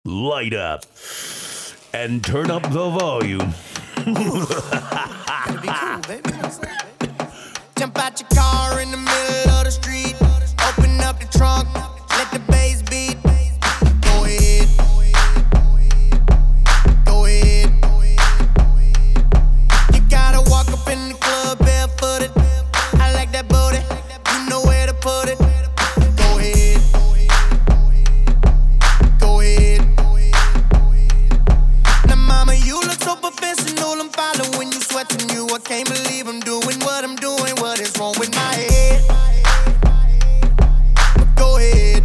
light up, and turn up the volume. Gotta be cool, baby. Jump out your car in the middle of the street. Open up the trunk, let the bass beat. Go ahead. Go ahead. You gotta walk up in the club barefooted. I like that booty, you know where to put it. Go ahead. Go ahead. Now mama, you look so professional, I'm following you, sweating you. I can't believe I'm doing what I'm doing. What is wrong with my head? But go ahead.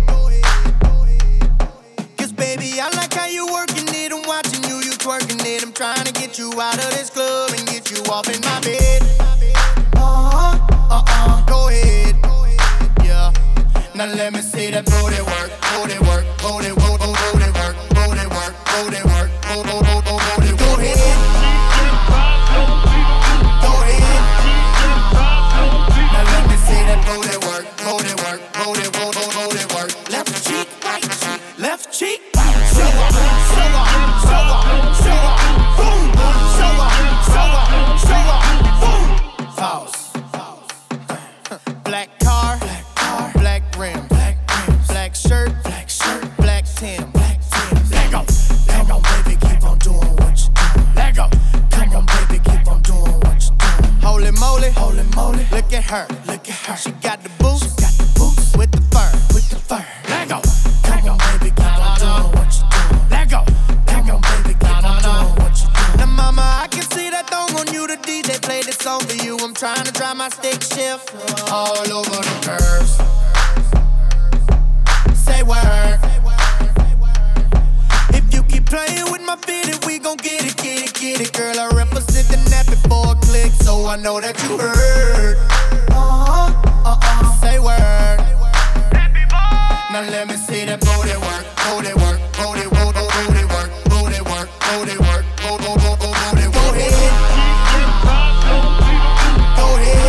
Cause baby, I like how you working it. I'm watching you, you twerking it. I'm trying to get you out of this club and get you off in my bed. Go ahead. Yeah. Now let me see that booty work, booty work, booty work, booty work, booty work, booty work, booty work. Go ahead. Go ahead. Now let me see that booty work, booty work, booty work, booty work. Left cheek, right cheek, left cheek. Show up, show up, show up, show up, boom. Show up, show up, show up, boom. Pause. Black car, black rim, black shirt, black Tim. Let go, baby, keep on doing what you doing. Let go, come on, baby, keep on doing what you doing. Holy moly, look at her. She got the boots, with the fur. Let go, come on, baby, keep on doing what you doing. Let go, come on, baby, keep on doing what you doing. Now, mama, I can see that thong on you. The DJ played this song for you. I'm trying to drive my stick shift all over the curves. Say word. If you keep playing with my fitted, we gon' get it. Girl, I represent the nap before a click, so I know that you heard. Say word. Now let me see that booty work, booty work, booty work, booty work, booty work, booty work, booty work, booty work. Go ahead. Go ahead.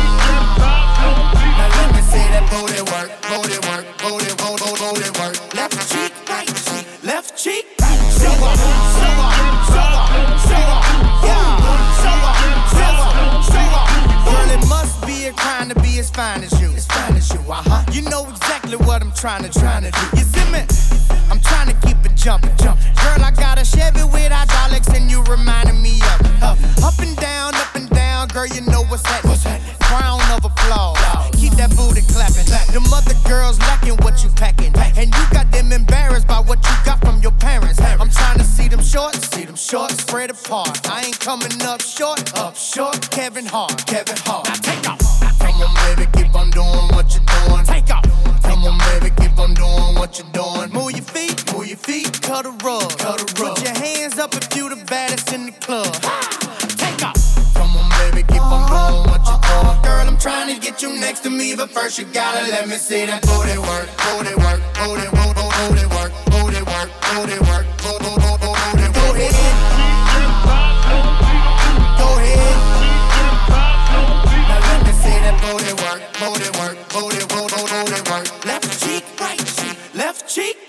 Now let me see that booty work, booty work, booty work, booty work. Left cheek, right cheek, left cheek. Show up, show up, show up, show up. Yeah, show up, show up, show up. Girl, it must be a crime to be as fine as you. As fine as you, You know exactly what I'm trying to do. You see me? I'm trying to keep it jumping. Girl, I got a Chevy with hydraulics and you reminding me of up and down, girl, you know what's happening. Round of applause, keep that booty clapping. The mother girls lacking what you packing, and you got them embarrassed by what you got from your parents. I'm trying to see them shorts, spread apart. I ain't coming up short, Kevin Hart. Now take off. Come on, baby, keep on doing what you're doing. Take off. Come on, baby, keep on doing what you're doing. Move your feet, cut a rug. Put your hands up if you the baddest in the club. Take off. Come on, baby, keep on doing what you're doing. Girl, I'm trying to get you next to me, but first you gotta let me see that booty work, booty work, booty work, booty work, booty work, booty work, booty work, booty work. Go ahead. Go ahead. Now let me see that booty work, booty work, booty work, booty work. Left cheek, right cheek, left cheek.